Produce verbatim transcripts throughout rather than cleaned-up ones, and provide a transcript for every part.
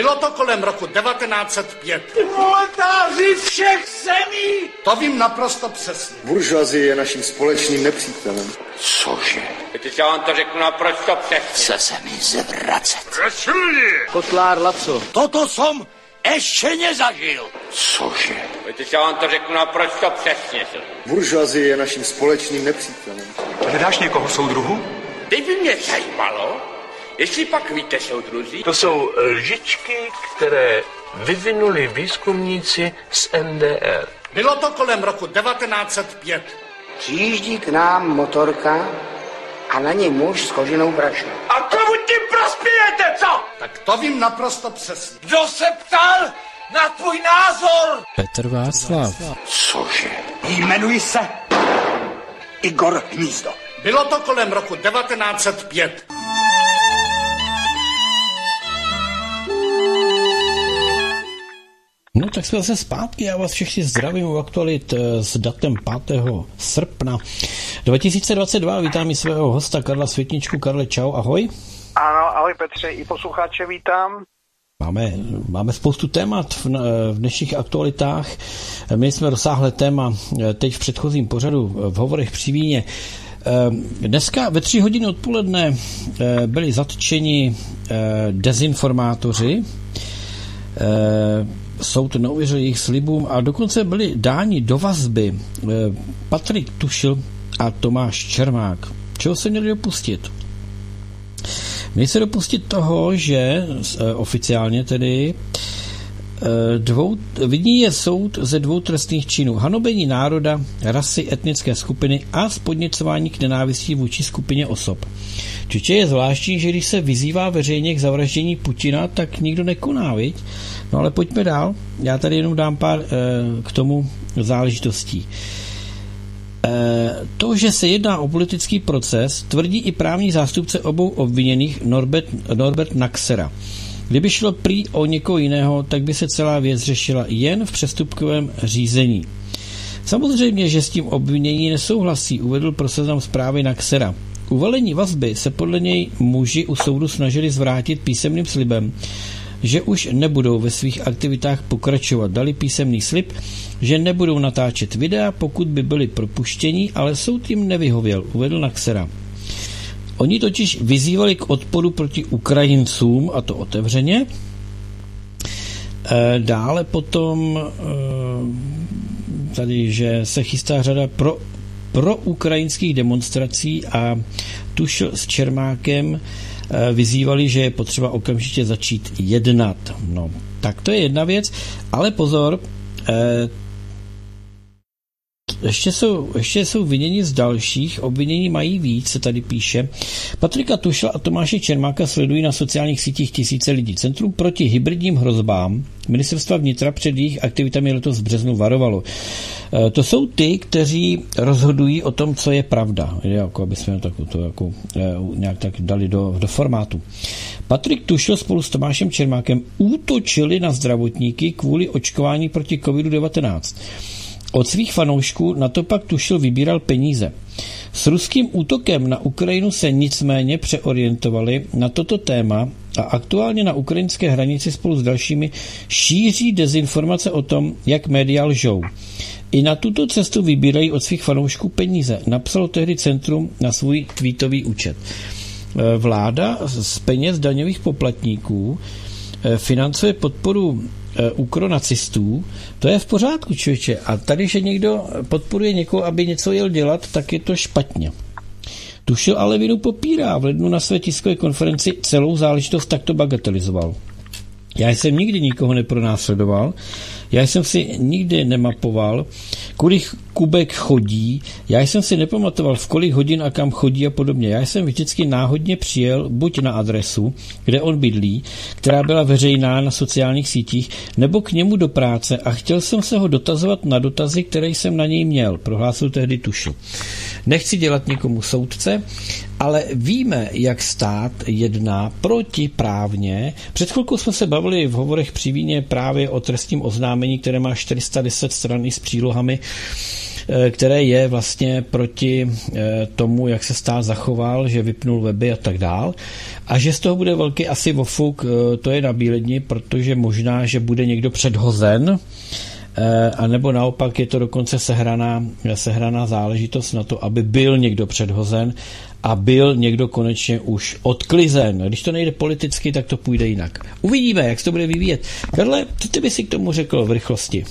Bylo to kolem roku devatenáct set pět. Proletáři všech zemí! To vím naprosto přesně. Buržoazie je naším společným nepřítelem. Cože? Teď já vám to řeknu naprosto přesně. Chce se mi zvracet. Rašulni! Kotlár Laco. Toto som ještě nezažil. Cože? Teď já vám to řeknu naprosto přesně. Buržoazie je naším společným nepřítelem. Hledáš někoho soudruhu? Teď by mě zajímalo, jestli pak víte, soudruzi. To jsou lžičky, které vyvinuli výzkumníci z N D R. Bylo to kolem roku devatenáct set pět. Přijíždí k nám motorka a na ní muž s koženou brašnou. A komu tím prospějete, co? Tak to vím naprosto přesně. Kdo se ptal na tvůj názor? Petr Václav. Cože? Jmenuji se Igor Hnízdo. Bylo to kolem roku devatenáct set pět. No tak jsme zase zpátky, já vás všechny zdravím u aktualit s datem pátého srpna dva tisíce dvacet dva. Vítám i svého hosta Karla Světničku. Karle, čau, ahoj. Ano, ahoj Petře, i posluchače vítám. Máme, máme spoustu témat v, v dnešních aktualitách. My jsme rozsáhlé téma teď v předchozím pořadu v Hovorech při víně. Dneska ve tři hodiny odpoledne byli zatčeni dezinformátoři. Soud neuvěřil jejich slibům a dokonce byli dáni do vazby Patrik Tušil a Tomáš Čermák. Čeho se měli dopustit? Měli se dopustit toho, že oficiálně tedy dvou, vinný je soud ze dvou trestných činů: hanobení národa, rasy, etnické skupiny a podněcování k nenávistí vůči skupině osob. Čiže je zvláštní, že když se vyzývá veřejně k zavraždění Putina, tak nikdo nekoná, viď? No ale pojďme dál. Já tady jenom dám pár e, k tomu záležitostí. E, to, že se jedná o politický proces, tvrdí i právní zástupce obou obviněných Norbert, Norbert Naxera. Kdyby šlo prý o někoho jiného, tak by se celá věc řešila jen v přestupkovém řízení. Samozřejmě, že s tím obvinění nesouhlasí, uvedl pro Seznam Zprávy Naxera. Uvalení vazby se podle něj muži u soudu snažili zvrátit písemným slibem, že už nebudou ve svých aktivitách pokračovat. Dali písemný slib, že nebudou natáčet videa, pokud by byli propuštěni, ale soud jim nevyhověl, uvedl Naxera. Oni totiž vyzývali k odporu proti Ukrajincům, a to otevřeně. Dále potom tady, že se chystá řada pro, pro ukrajinských demonstrací a Tušil s Čermákem vyzývali, že je potřeba okamžitě začít jednat. No, tak to je jedna věc, ale pozor, Ještě jsou, ještě jsou viněni z dalších, obvinění mají víc, se tady píše. Patrika Tušla a Tomáše Čermáka sledují na sociálních sítích tisíce lidí. Centrum proti hybridním hrozbám Ministerstva vnitra před jejich aktivitami letos v březnu varovalo. E, to jsou ty, kteří rozhodují o tom, co je pravda. Jako, aby jsme to, to jako, e, nějak tak dali do, do formátu. Patrik Tušl spolu s Tomášem Čermákem útočili na zdravotníky kvůli očkování proti kovidu devatenáct. Od svých fanoušků na to pak Tušil vybíral peníze. S ruským útokem na Ukrajinu se nicméně přeorientovali na toto téma a aktuálně na ukrajinské hranici spolu s dalšími šíří dezinformace o tom, jak média lžou. I na tuto cestu vybírají od svých fanoušků peníze, napsalo tehdy centrum na svůj tweetový účet. Vláda z peněz daňových poplatníků financuje podporu ukronacistů, to je v pořádku, člověče. A tady, že někdo podporuje někoho, aby něco jel dělat, tak je to špatně. Tušil ale vinu popírá. V lednu na své tiskové konferenci celou záležitost takto bagatelizoval. Já jsem nikdy nikoho nepronásledoval, já jsem si nikdy nemapoval, kudy Kubek chodí, já jsem si nepamatoval, v kolik hodin a kam chodí a podobně. Já jsem vždycky náhodně přijel buď na adresu, kde on bydlí, která byla veřejná na sociálních sítích, nebo k němu do práce a chtěl jsem se ho dotazovat na dotazy, které jsem na něj měl, prohlásil tehdy Tušil. Nechci dělat nikomu soudce, ale víme, jak stát jedná protiprávně. Před chvilkou jsme se bavili v Hovorech při víně právě o trestním oznámení, které má čtyři sta deset stran s přílohami, které je vlastně proti tomu, jak se stát zachoval, že vypnul weby a tak dál. A že z toho bude velký asi ofuk, to je na bíledni, protože možná, že bude někdo předhozen, a nebo naopak je to dokonce sehraná, sehraná záležitost na to, aby byl někdo předhozen a byl někdo konečně už odklizen. Když to nejde politicky, tak to půjde jinak. Uvidíme, jak se to bude vyvíjet. Karle, co ty by si k tomu řekl v rychlosti?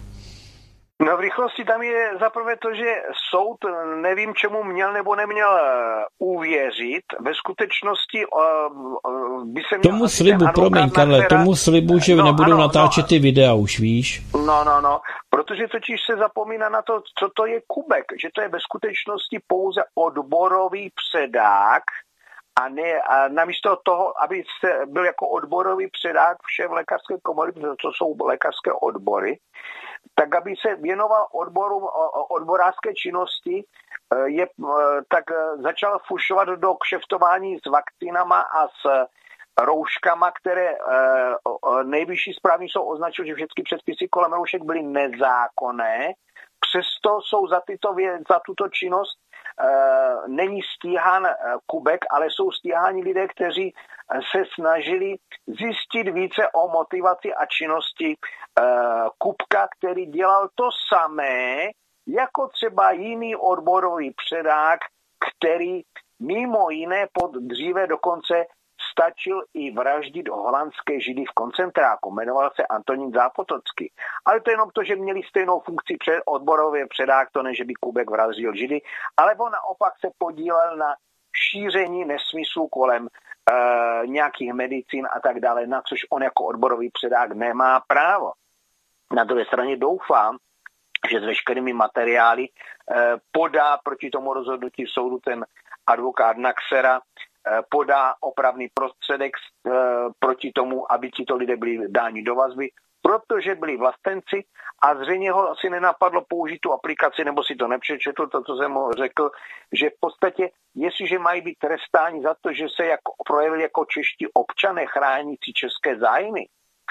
No v rychlosti tam je zaprvé to, že soud nevím, čemu měl nebo neměl uvěřit. Ve skutečnosti uh, by se měl... Tomu slibu, promiň Karle, která... tomu slibu, že no, nebudou ano, natáčet no, ty videa už, víš? No, no, no, protože totiž se zapomíná na to, co to je Kubek, že to je ve skutečnosti pouze odborový předák, a ne a namísto toho, aby se byl jako odborový předák všem lékařské komory, co jsou lékařské odbory, tak aby se věnoval odboru, odborářské činnosti, je, tak začal fušovat do kšeftování s vakcínama a s rouškama, které nejvyšší správní soud označil, že všechny předpisy kolem roušek byly nezákonné. Přesto jsou za, tyto vě, za tuto činnost Uh, není stíhán uh, Kubek, ale jsou stíháni lidé, kteří uh, se snažili zjistit více o motivaci a činnosti uh, Kubka, který dělal to samé, jako třeba jiný odborový předák, který mimo jiné pod dříve dokonce stačil i vraždit holandské židy v koncentráku. Jmenoval se Antonín Zápotocký. Ale to jenom to, že měli stejnou funkci před odborově předák, to ne, že by Kubek vraždil židy, ale on naopak se podílel na šíření nesmyslů kolem uh, nějakých medicín a tak dále, na což on jako odborový předák nemá právo. Na druhé straně doufám, že s veškerými materiály uh, podá proti tomu rozhodnutí soudu ten advokát Naxera, podá opravný prostředek e, proti tomu, aby tito lidé byli dáni do vazby, protože byli vlastenci a zřejmě ho asi nenapadlo použít tu aplikaci, nebo si to nepřečetl, to, co jsem mu řekl, že v podstatě, jestliže mají být trestáni za to, že se jako, projevili jako čeští občané chránící české zájmy,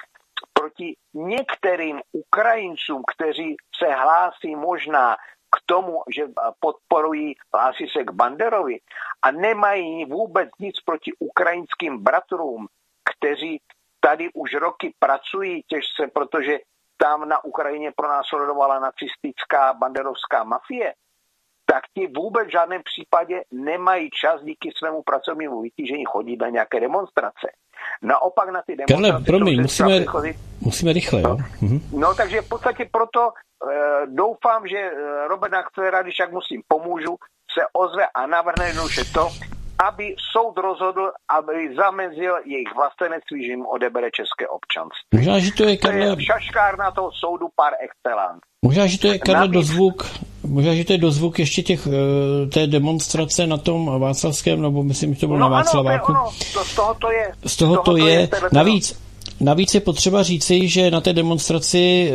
proti některým Ukrajincům, kteří se hlásí možná k tomu, že podporují, hlásí se k Banderovi a nemají vůbec nic proti ukrajinským bratrům, kteří tady už roky pracují těžce, protože tam na Ukrajině pronásledovala nacistická banderovská mafie, tak ti vůbec v žádném případě nemají čas díky svému pracovnímu vytížení chodit na nějaké demonstrace. Naopak na ty demonstrace... Karle, promiň, musíme, musíme rychle, jo? No, mhm. no takže v podstatě proto e, doufám, že Robert Naxera, když jak musím pomůžu, se ozve a navrhne jednoduše to, aby soud rozhodl, aby zamezil jejich vlastenectví, že jim odebere české občanství. Možná, že to je, Karle... To je šaškárna toho soudu par excellence. Možná, že to je, Karle, dozvuk, možná, že to je dozvuk ještě těch, té demonstrace na tom Václavském, nebo myslím, že to bylo no, na Václaváku. Ano, to, z toho to je. Z toho to je. je navíc, navíc je potřeba říci, že na té demonstraci e,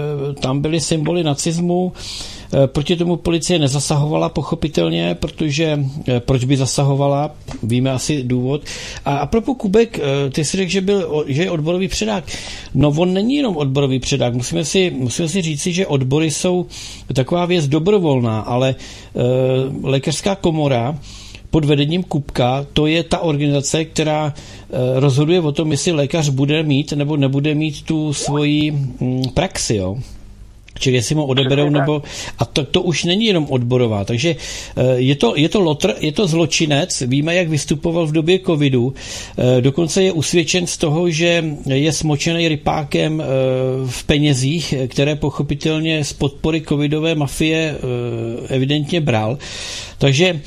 tam byly symboly nacismu. E, proti tomu policie nezasahovala, pochopitelně, protože e, proč by zasahovala, víme asi důvod. A apropo Kubek, e, ty jsi řekl, že, byl, že je odborový předák. No on není jenom odborový předák. Musíme si, musíme si říci, že odbory jsou taková věc dobrovolná, ale e, lékařská komora pod vedením Kubka, to je ta organizace, která e, rozhoduje o tom, jestli lékař bude mít nebo nebude mít tu svoji m, praxi, jo. Čili jestli mu odeberou, nebo... A to, to už není jenom odborová. Takže je to, je to lotr, je to zločinec. Víme, jak vystupoval v době covidu. Dokonce je usvědčen z toho, že je smočený rypákem v penězích, které pochopitelně z podpory covidové mafie evidentně bral. Takže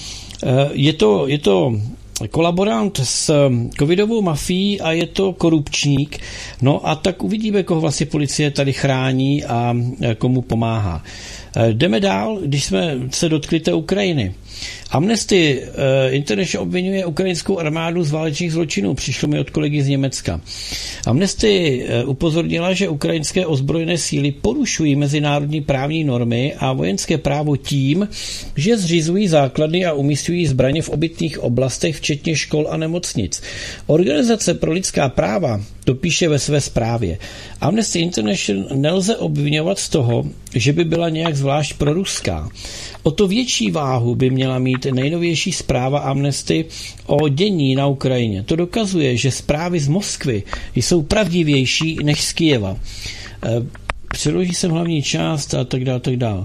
je to... Je to kolaborant s covidovou mafií a je to korupčník. No a tak uvidíme, koho vlastně policie tady chrání a komu pomáhá. Jdeme dál, když jsme se dotkli té Ukrajiny. Amnesty International obvinuje ukrajinskou armádu z válečných zločinů. Přišlo mi od kolegy z Německa. Amnesty upozornila, že ukrajinské ozbrojené síly porušují mezinárodní právní normy a vojenské právo tím, že zřizují základny a umísťují zbraně v obytných oblastech, včetně škol a nemocnic. Organizace pro lidská práva to píše ve své zprávě. Amnesty International nelze obvinovat z toho, že by byla nějak zvlášť proruská. O to větší váhu by měla mít nejnovější zpráva Amnesty o dění na Ukrajině. To dokazuje, že zprávy z Moskvy jsou pravdivější než z Kyjeva. Přeloží jsem hlavní část a tak dále, tak dále.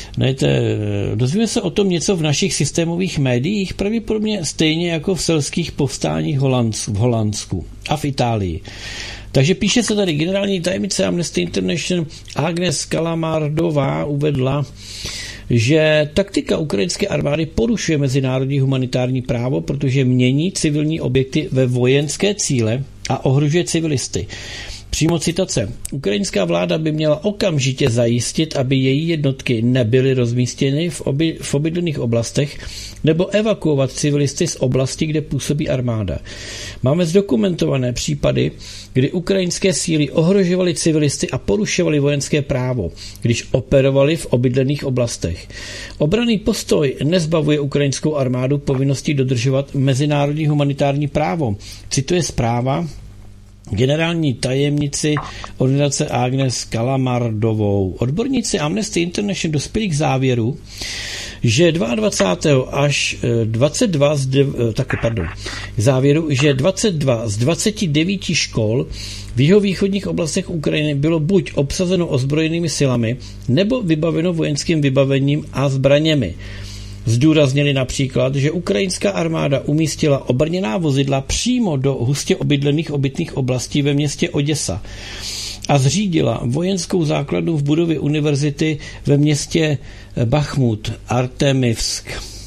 Dozvíme se o tom něco v našich systémových médiích, pravděpodobně stejně jako v selských povstáních v Holandsku a v Itálii. Takže píše se tady, generální tajemnice Amnesty International Agnes Kalamardová uvedla, že taktika ukrajinské armády porušuje mezinárodní humanitární právo, protože mění civilní objekty ve vojenské cíle a ohrožuje civilisty. Přímo citace. Ukrajinská vláda by měla okamžitě zajistit, aby její jednotky nebyly rozmístěny v, oby, v obydlených oblastech nebo evakuovat civilisty z oblasti, kde působí armáda. Máme zdokumentované případy, kdy ukrajinské síly ohrožovaly civilisty a porušovaly vojenské právo, když operovali v obydlených oblastech. Obranný postoj nezbavuje ukrajinskou armádu povinnosti dodržovat mezinárodní humanitární právo. Cituje zpráva generální tajemnici organizace Agnes Kalamardovou. Odborníci Amnesty International dospěli k závěru, že dvacátého až dvacet dva z dev, tak, pardon, k závěru, že dvacet dva z dvaceti devíti škol v jihovýchodních oblastech Ukrajiny bylo buď obsazeno ozbrojenými silami, nebo vybaveno vojenským vybavením a zbraněmi. Zdůraznili například, že ukrajinská armáda umístila obrněná vozidla přímo do hustě obydlených obytných oblastí ve městě Oděsa a zřídila vojenskou základnu v budově univerzity ve městě Bachmut, Artemivsk.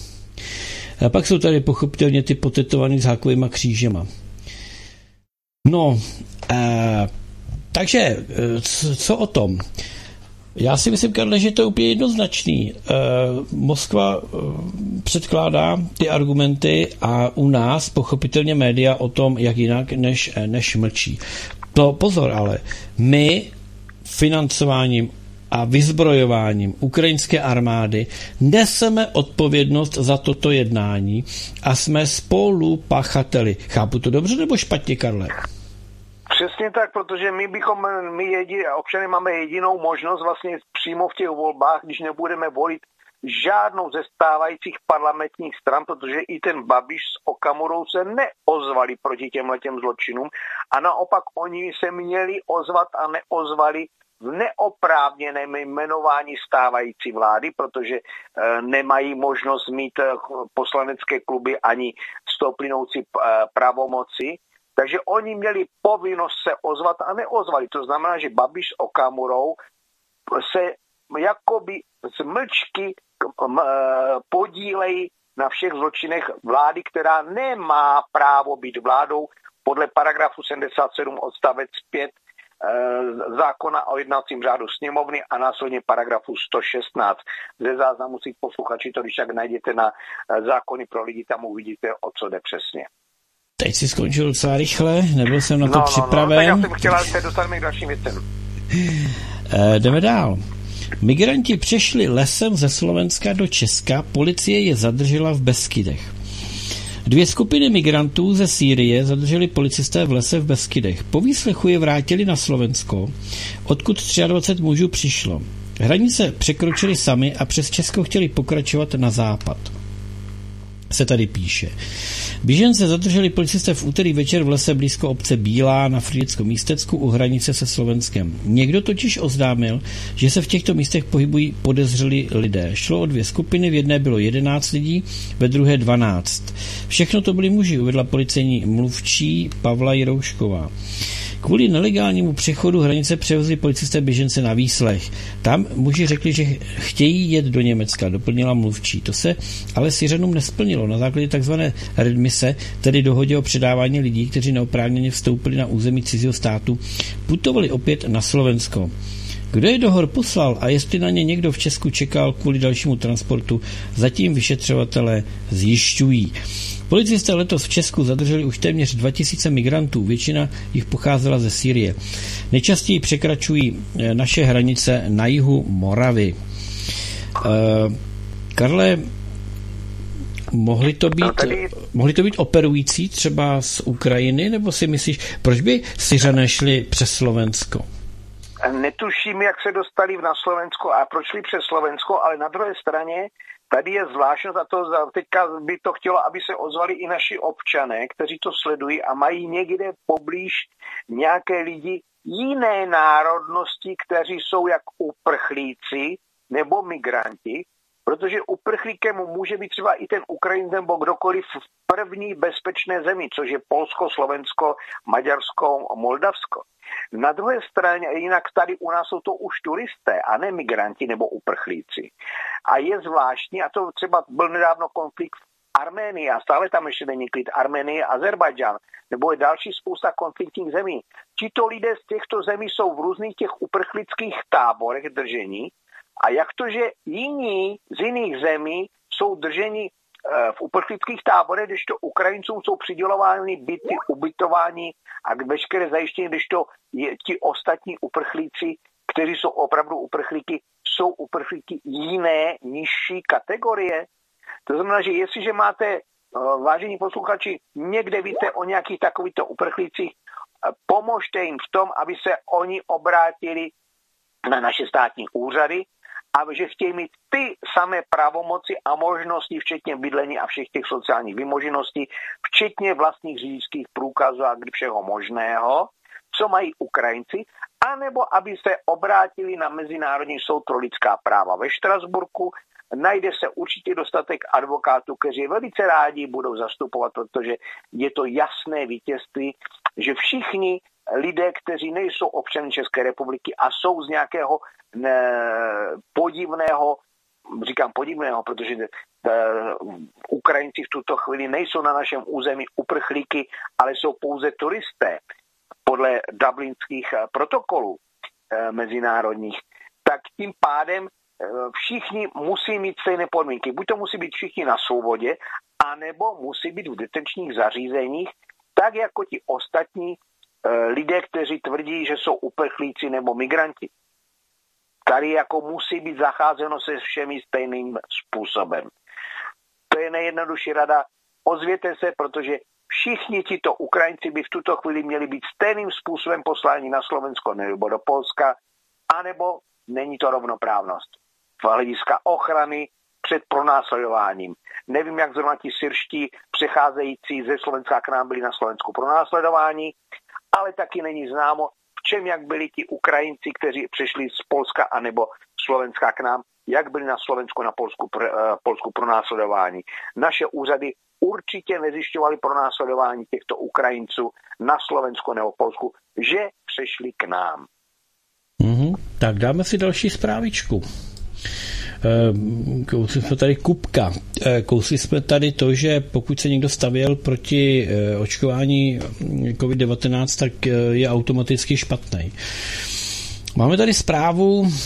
A pak jsou tady pochopitelně ty potetovaný s hákovýma křížema. No, eh, takže co, co o tom? Já si myslím, Karle, že to je úplně jednoznačný. E, Moskva e, předkládá ty argumenty a u nás pochopitelně média o tom, jak jinak, než, než mlčí. To pozor ale, my financováním a vyzbrojováním ukrajinské armády neseme odpovědnost za toto jednání a jsme spolupachateli. Chápu to dobře nebo špatně, Karle? Přesně tak, protože my bychom, my jedi, občany máme jedinou možnost vlastně přímo v těch volbách, když nebudeme volit žádnou ze stávajících parlamentních stran, protože i ten Babiš s Okamurou se neozvali proti těmhletěm zločinům a naopak oni se měli ozvat a neozvali v neoprávněném jmenování stávající vlády, protože e, nemají možnost mít poslanecké kluby ani s tou plynoucí e, pravomoci. Takže oni měli povinnost se ozvat a neozvali. To znamená, že Babiš s Okamurou se jakoby z mlčky podílejí na všech zločinech vlády, která nemá právo být vládou podle paragrafu sedmdesát sedm odstavec pět zákona o jednacím řádu sněmovny a následně paragrafu sto šestnáct. Ze záznamu si posluchači to, když tak najdete na zákony pro lidi, tam uvidíte, o co jde přesně. Teď si skončil docela rychle, nebyl jsem na to no, připraven. No, no, tak já jsem chtěla se dostat k dalším věcem. E, jdeme dál. Migranti přešli lesem ze Slovenska do Česka, policie je zadržela v Beskydech. Dvě skupiny migrantů ze Sýrie zadrželi policisté v lese v Beskydech. Po výslechu je vrátili na Slovensko, odkud dvacet tři mužů přišlo. Hranice překročili sami a přes Česko chtěli pokračovat na západ. Se tady píše. Běžence zadrželi policisté v úterý večer v lese blízko obce Bílá na Frýdeckom Místecku u hranice se Slovenskem. Někdo totiž oznámil, že se v těchto místech pohybují podezřelí lidé. Šlo o dvě skupiny, v jedné bylo jedenáct lidí, ve druhé dvanáct. Všechno to byli muži, uvedla policejní mluvčí Pavla Jiroušková. Kvůli nelegálnímu přechodu hranice převezli policisté běžence na výslech. Tam muži řekli, že chtějí jet do Německa, doplnila mluvčí. To se ale Syřanům nesplnilo. Na základě takzvané redmise, tedy dohodě o předávání lidí, kteří neoprávněně vstoupili na území cizího státu, putovali opět na Slovensko. Kdo je do hor poslal a jestli na ně někdo v Česku čekal kvůli dalšímu transportu, zatím vyšetřovatelé zjišťují. Policisté letos v Česku zadrželi už téměř dva tisíce migrantů, většina jich pocházela ze Sýrie. Nejčastěji překračují naše hranice na jihu Moravy. Uh, Karle, mohli to být, no tady... mohli to být operující třeba z Ukrajiny, nebo si myslíš, proč by Syřané šli přes Slovensko? Netuším, jak se dostali na Slovensko a proč šli přes Slovensko, ale na druhé straně tady je zvláštnost a to teďka by to chtělo, aby se ozvali i naši občané, kteří to sledují a mají někde poblíž nějaké lidi jiné národnosti, kteří jsou jak uprchlíci nebo migranti, protože uprchlíkem může být třeba i ten Ukrajinec nebo kdokoliv v první bezpečné zemi, což je Polsko, Slovensko, Maďarsko, Moldavsko. Na druhé straně, jinak tady u nás jsou to už turisté a ne migranti nebo uprchlíci. A je zvláštní, a to třeba byl nedávno konflikt v Arménii a stále tam ještě není klid, Arménie, Azerbajdžán, nebo je další spousta konfliktních zemí. Tito lidé z těchto zemí jsou v různých těch uprchlických táborech držení. A jak to, že jiní z jiných zemí jsou drženi v uprchlických táborech, když to Ukrajincům jsou přidělovány byty, ubytování a veškeré zajištění, když to je, ti ostatní uprchlíci, kteří jsou opravdu uprchlíky, jsou uprchlíky jiné, nižší kategorie. To znamená, že jestliže máte, vážení posluchači, někde víte o nějakých takovýchto uprchlících, pomožte jim v tom, aby se oni obrátili na naše státní úřady, a že chtějí mít ty samé pravomoci a možnosti, včetně bydlení a všech těch sociálních vymožeností, včetně vlastních řidičských průkazů a všeho možného, co mají Ukrajinci, anebo aby se obrátili na Mezinárodní soud pro lidská práva ve Štrasburku. Najde se určitě dostatek advokátů, kteří velice rádi budou zastupovat, protože je to jasné vítězství, že všichni lidé, kteří nejsou občany České republiky a jsou z nějakého ne, podivného, říkám podivného, protože ne, Ukrajinci v tuto chvíli nejsou na našem území uprchlíky, ale jsou pouze turisté podle dublinských protokolů e, mezinárodních, tak tím pádem e, všichni musí mít stejné podmínky. Buď to musí být všichni na svobodě, anebo musí být v detenčních zařízeních, tak jako ti ostatní lidé, kteří tvrdí, že jsou uprchlíci nebo migranti. Tady jako musí být zacházeno se všemi stejným způsobem. To je nejjednodušší rada. Ozvěte se, protože všichni tito Ukrajinci by v tuto chvíli měli být stejným způsobem posláni na Slovensko nebo do Polska, anebo není to rovnoprávnost. V hlediska ochrany před pronásledováním. Nevím, jak zrovna ti syrští přecházející ze Slovenska k nám byli na Slovensku pronásledování, ale taky není známo, v čem jak byli ti Ukrajinci, kteří přišli z Polska anebo Slovenska k nám, jak byli na Slovensku, na Polsku, pr, uh, Polsku pronásledování. Naše úřady určitě nezjišťovaly pronásledování těchto Ukrajinců na Slovensku nebo Polsku, že přešli k nám. Mm-hmm. Tak dáme si další zprávičku. Kousli jsme tady Kupka. Kousli jsme tady to, že pokud se někdo stavěl proti očkování covid devatenáct, tak je automaticky špatný. Máme tady zprávu uh,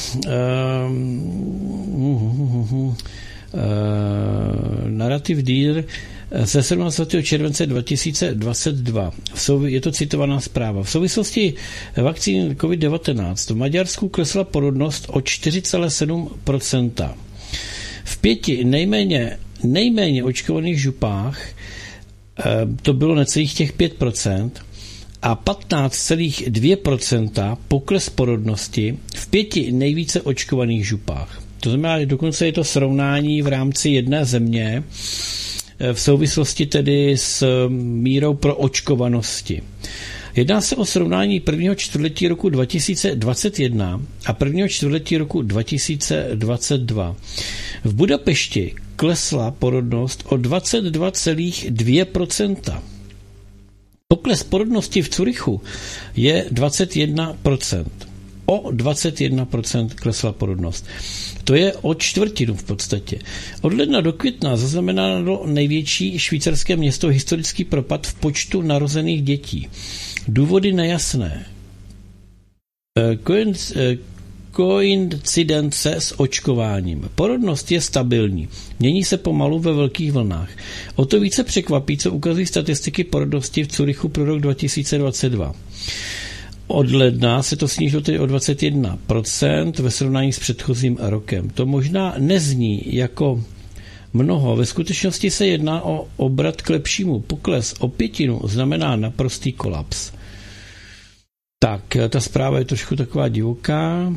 uh, uh, Narrative Dealer ze sedmnáctého července dva tisíce dvacet dva. Je to citovaná zpráva. V souvislosti vakcín covid devatenáct v Maďarsku klesla porodnost o čtyři celá sedm procenta. V pěti nejméně, nejméně očkovaných župách to bylo necelých těch pět procent a patnáct celá dva procenta pokles porodnosti v pěti nejvíce očkovaných župách. To znamená, dokonce je to srovnání v rámci jedné země v souvislosti tedy s mírou proočkovanosti. Jedná se o srovnání prvního čtvrtletí roku dva tisíce dvacet jedna a prvního čtvrtletí roku dva tisíce dvacet dva. V Budapešti klesla porodnost o dvacet dva celá dva procenta. Pokles porodnosti v Curychu je dvacet jedna procent. O dvacet jedna procent klesla porodnost. To je o čtvrtinu v podstatě. Od ledna do května zaznamenalo největší švýcarské město historický propad v počtu narozených dětí. Důvody nejasné. koincidence s očkováním. Porodnost je stabilní. Mění se pomalu ve velkých vlnách. O to více překvapí, co ukazují statistiky porodnosti v Curychu pro rok dva tisíce dvacet dva. Od ledna se to snížilo tedy o dvacet jedna procent ve srovnání s předchozím rokem. To možná nezní jako mnoho. Ve skutečnosti se jedná o obrat k lepšímu. Pokles o pětinu znamená naprostý kolaps. Tak, ta zpráva je trošku taková divoká.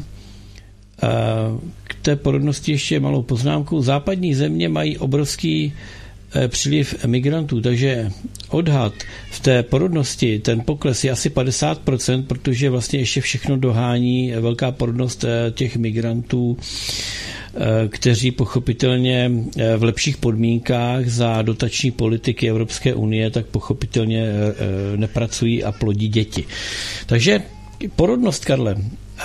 K té porodnosti ještě malou poznámku. Západní země mají obrovský příliv migrantů, takže odhad v té porodnosti, ten pokles je asi padesát procent, protože vlastně ještě všechno dohání velká porodnost těch migrantů, kteří pochopitelně v lepších podmínkách za dotační politiky Evropské unie tak pochopitelně nepracují a plodí děti. Takže porodnost, Karle,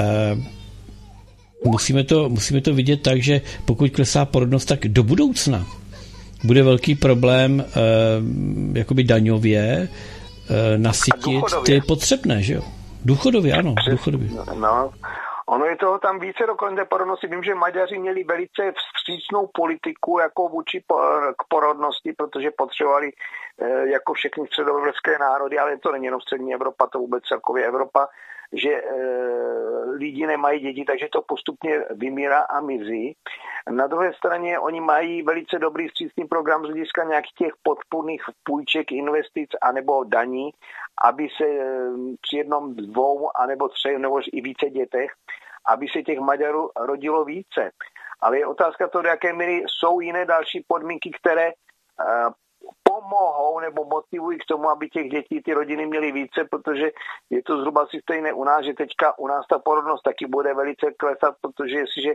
musíme to, musíme to vidět tak, že pokud klesá porodnost, tak do budoucna bude velký problém eh, jakoby daňově eh, nasytit ty potřebné, že jo? Důchodově, ano, Přes, důchodově. No, ono je toho tam více dokonce porodnosti. Vím, že Maďaři měli velice vstřícnou politiku jako vůči po, k porodnosti, protože potřebovali eh, jako všechny středoevropské národy, ale to není jenom střední Evropa, to vůbec celkově Evropa, že e, lidi nemají děti, takže to postupně vymírá a mizí. Na druhé straně oni mají velice dobrý vstřícný program z hlediska nějakých těch podpůrných půjček, investic anebo daní, aby se e, při jednom dvou, anebo třech, nebo i více dětech, aby se těch Maďarů rodilo více. Ale je otázka to, do jaké míry jsou jiné další podmínky, které e, pomohou nebo motivují k tomu, aby těch dětí ty rodiny měly více, protože je to zhruba si stejné u nás, že teďka u nás ta porodnost taky bude velice klesat, protože jestliže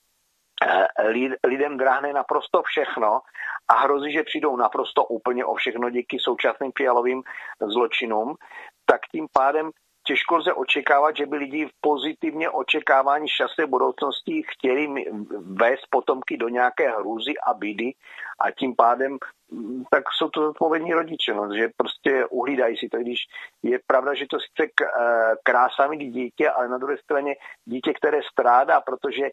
lidem dráhne naprosto všechno a hrozí, že přijdou naprosto úplně o všechno díky současným fialovým zločinům, tak tím pádem těžko lze očekávat, že by lidi pozitivně očekávání šťastné budoucnosti chtěli vést potomky do nějaké hrůzy a bídy a tím pádem tak jsou to zodpovědní rodiče, no, že prostě uhlídají si to, když je pravda, že to sice krásá mít dítě, ale na druhé straně dítě, které strádá, protože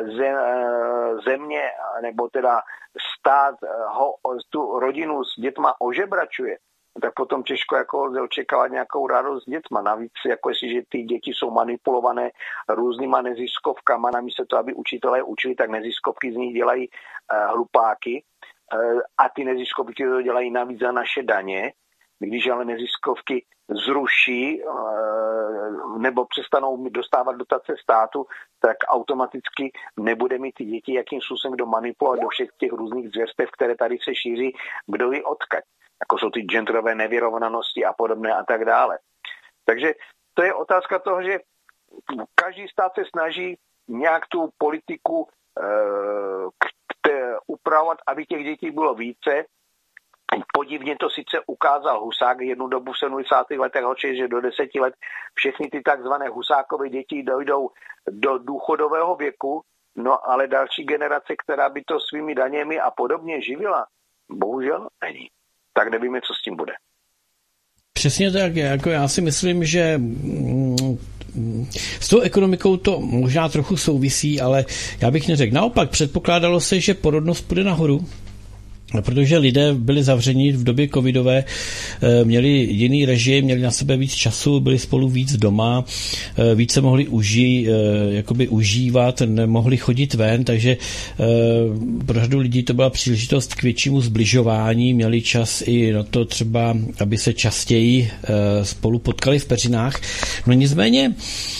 země nebo teda stát ho, tu rodinu s dětma ožebračuje, tak potom těžko jako lze očekávat nějakou radost s dětma. Navíc, jako jestliže ty děti jsou manipulované různýma neziskovkama, namísto toho, aby učitelé učili, tak neziskovky z nich dělají uh, hlupáky uh, a ty neziskovky to dělají navíc za naše daně. Když ale neziskovky zruší uh, nebo přestanou dostávat dotace státu, tak automaticky nebude mít ty děti jakým způsobem kdo manipulovat do všech těch různých zvěrstev, které tady se šíří, kdo jí odkaď. Jako jsou ty genderové nevyrovnanosti a podobné a tak dále. Takže to je otázka toho, že každý stát se snaží nějak tu politiku e, k, upravovat, aby těch dětí bylo více. Podivně to sice ukázal Husák jednu dobu v sedmdesátých letech, hoči, že do deseti let všechny ty takzvané Husákové děti dojdou do důchodového věku, no ale další generace, která by to svými daněmi a podobně živila, bohužel není. Tak nevíme, co s tím bude. Přesně tak, jako já si myslím, že s tou ekonomikou to možná trochu souvisí, ale já bych neřekl. Naopak předpokládalo se, že porodnost půjde nahoru, protože lidé byli zavřeni v době covidové, měli jiný režim, měli na sebe víc času, byli spolu víc doma, více mohli uží, jakoby užívat, nemohli chodit ven, takže pro řadu lidí to byla příležitost k většímu zbližování, měli čas i na to třeba, aby se častěji spolu potkali v peřinách. No nicméně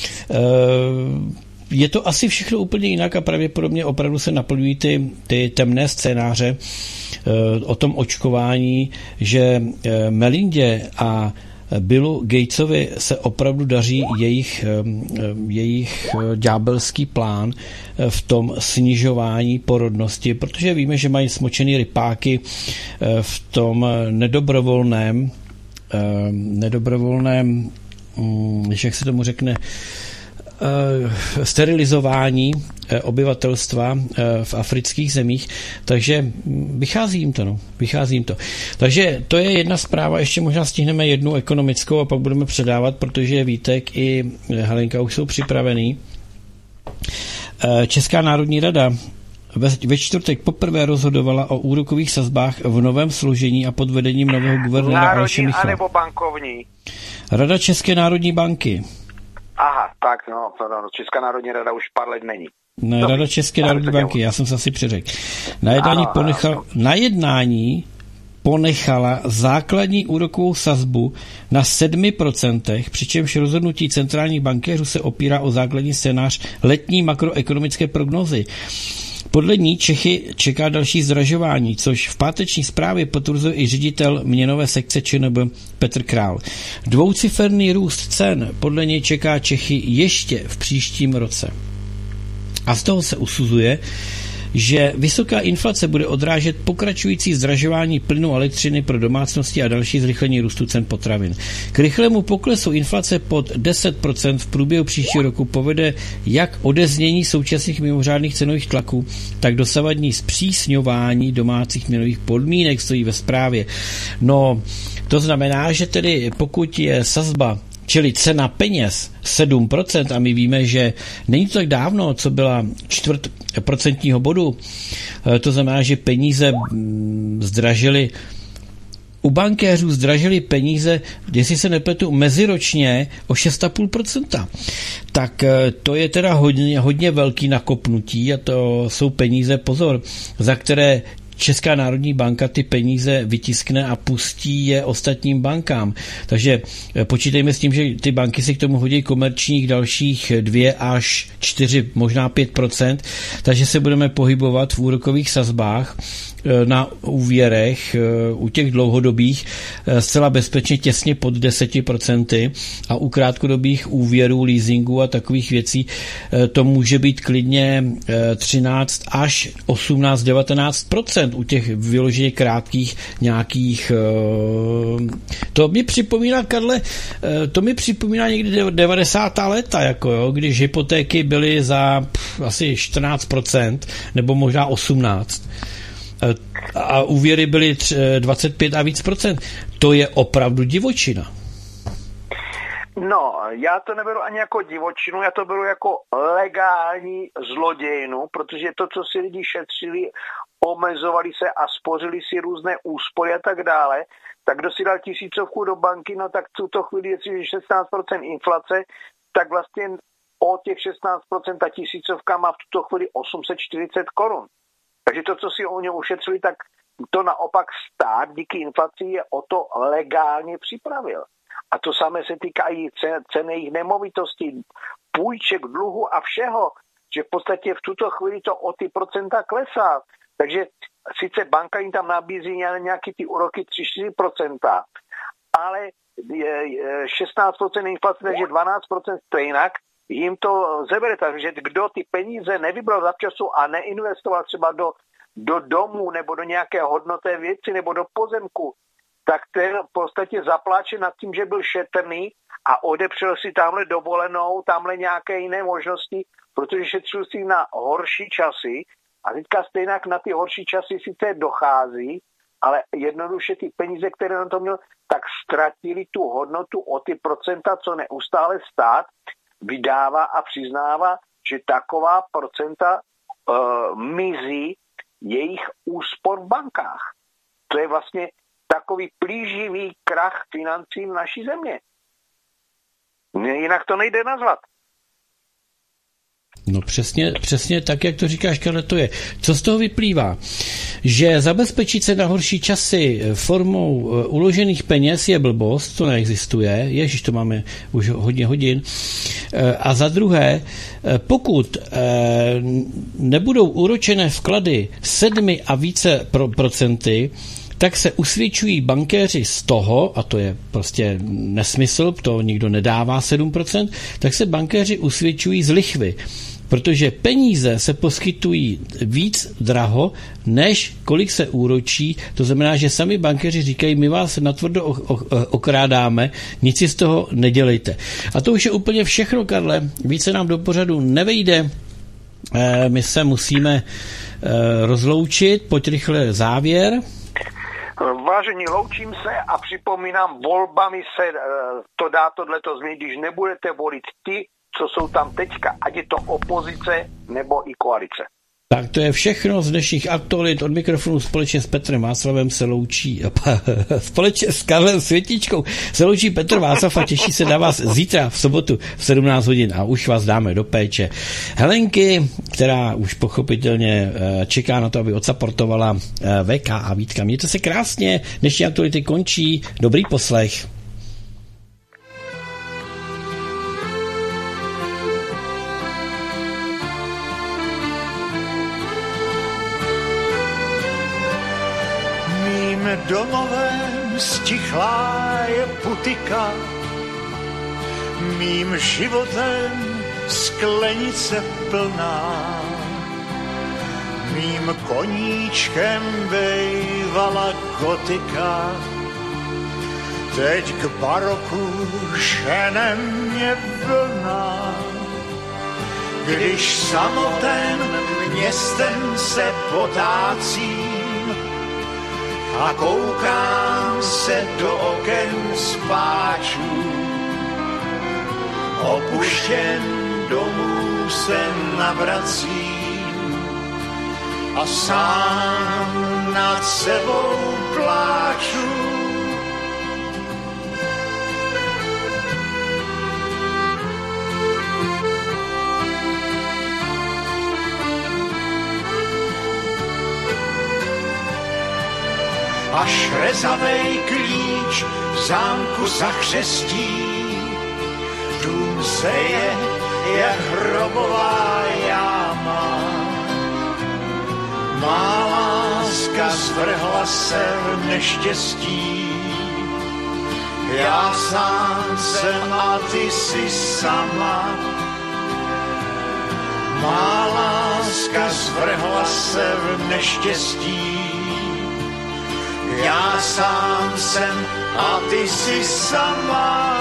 je to asi všechno úplně jinak a pravděpodobně opravdu se naplňují ty, ty temné scénáře o tom očkování, že Melindě a Billu Gatesovi se opravdu daří jejich, jejich ďábelský plán v tom snižování porodnosti, protože víme, že mají smočený rypáky v tom nedobrovolném nedobrovolném, jak se tomu řekne, sterilizování obyvatelstva v afrických zemích, takže vychází jim to, no, vychází jim to. Takže to je jedna zpráva, ještě možná stihneme jednu ekonomickou a pak budeme předávat, protože Vítek i Helenka už jsou připravený. Česká národní rada ve, ve čtvrtek poprvé rozhodovala o úrokových sazbách v novém složení a pod vedením nového guvernéra Aleše Michla. Národní anebo bankovní? Rada České národní banky. Aha, tak no, no Česká národní rada už pár let není. Ne, Rada České národní banky, já jsem se asi přeřekl. Na jednání, ano, ponechal, ano. na jednání ponechala základní úrokovou sazbu na sedm procent, přičemž rozhodnutí centrálních bankéřů se opírá o základní scénář letní makroekonomické prognózy. Podle ní Čechy čeká další zdražování, což v páteční zprávě potvrzuje i ředitel měnové sekce ČNB Petr Král. Dvouciferný růst cen podle něj čeká Čechy ještě v příštím roce. A z toho se usuzuje, že vysoká inflace bude odrážet pokračující zdražování plynu a elektřiny pro domácnosti a další zrychlení růstu cen potravin. K rychlému poklesu inflace pod deset procent v průběhu příštího roku povede jak odeznění současných mimořádných cenových tlaků, tak dosavadní zpřísňování domácích měnových podmínek, stojí ve zprávě. No, to znamená, že tedy pokud je sazba, čili cena peněz sedm procent, a my víme, že není to tak dávno, co byla čtvrt procentního bodu, to znamená, že peníze zdražily, u bankéřů zdražily peníze, jestli se nepletu, meziročně o šest celá pět procenta. Tak to je teda hodně, hodně velký nakopnutí a to jsou peníze, pozor, za které Česká národní banka ty peníze vytiskne a pustí je ostatním bankám. Takže počítejme s tím, že ty banky si k tomu hodí komerčních dalších dvě až čtyři, možná pět procent, takže se budeme pohybovat v úrokových sazbách na úvěrech u těch dlouhodobých zcela bezpečně těsně pod deset procent a u krátkodobých úvěrů, leasingu a takových věcí to může být klidně třináct až osmnáct devatenáct procent u těch vyloženě krátkých nějakých. To mi připomíná, Karle, to mi připomíná někdy devadesátá léta, jako jo, když hypotéky byly za pff, asi čtrnáct procent nebo možná osmnáct a úvěry byly dvacet pět a víc procent. To je opravdu divočina. No, já to neberu ani jako divočinu, já to beru jako legální zlodějnu, protože to, co si lidi šetřili, omezovali se a spořili si různé úspory a tak dále, tak kdo si dal tisícovku do banky, no tak v tuto chvíli, jestli je šestnáct procent inflace, tak vlastně o těch šestnáct procent ta tisícovka má v tuto chvíli osm set čtyřicet korun. Takže to, co si o ně ušetřili, tak to naopak stát díky inflaci je o to legálně připravil. A to samé se týká i cen jejich nemovitostí, půjček, dluhu a všeho, že v podstatě v tuto chvíli to o ty procenta klesá. Takže sice banka jim tam nabízí nějaký ty úroky tři až čtyři procenta, ale šestnáct procent inflace, takže dvanáct procent stejnak, jim to zebere. Takže kdo ty peníze nevybral zavčasu a neinvestoval třeba do, do domu nebo do nějaké hodnoté věci nebo do pozemku, tak ten v podstatě zapláče nad tím, že byl šetrný a odepřel si tamhle dovolenou, tamhle nějaké jiné možnosti, protože šetřil si na horší časy a teďka stejnak na ty horší časy sice dochází, ale jednoduše ty peníze, které na to měl, tak ztratili tu hodnotu o ty procenta, co neustále stát vydává a přiznává, že taková procenta uh, mizí jejich úspor v bankách. To je vlastně takový plíživý krach financí v naší země. Jinak to nejde nazvat. No přesně, přesně tak, jak to říkáš, Karle, to je. Co z toho vyplývá? Že zabezpečit se na horší časy formou uložených peněz je blbost, to neexistuje, ježiš, to máme už hodně hodin. A za druhé, pokud nebudou úročené vklady sedmi a více pro procenty, tak se usvědčují bankéři z toho, a to je prostě nesmysl, to nikdo nedává sedm procent, tak se bankéři usvědčují z lichvy, protože peníze se poskytují víc draho, než kolik se úročí, to znamená, že sami bankéři říkají, my vás natvrdo okrádáme, nic si z toho nedělejte. A to už je úplně všechno, Karle, více nám do pořadu nevejde, my se musíme rozloučit, pojď rychle závěr. Vážení, loučím se a připomínám, volbami se to dá tohleto změnit, když nebudete volit ty, co jsou tam teďka, ať je to opozice nebo i koalice. Tak to je všechno z dnešních aktualit. Od mikrofonu společně s Petrem Václavem se loučí, společně s Karlem Světičkou se loučí Petr Václav a těší se na vás zítra v sobotu v sedmnáct hodin a už vás dáme do péče Helenky, která už pochopitelně čeká na to, aby odsaportovala V K a Vítka. Mějte se krásně, dnešní aktuality končí, dobrý poslech. Domovem stichlá je putika, mým životem sklenice plná, mým koníčkem bejvala gotika, teď k baroku žene mě vlna. Když samoten městem se potácím, a koukám se do oken spáčů. Opuštěn domů se navracím a sám nad sebou pláču. Až rezavej klíč v zámku zachřestí, dům zeje jak hrobová jáma. Má láska zvrhla se v neštěstí, já sám jsem a ty jsi sama. Má láska zvrhla se v neštěstí, já sám jsem a ty jsi sama.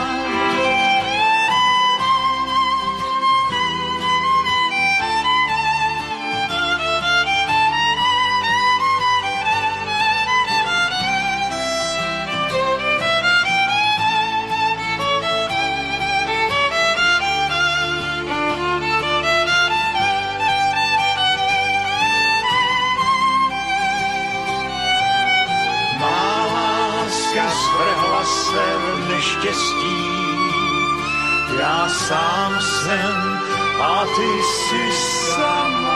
Štěstí, já sám jsem a ty jsi sama.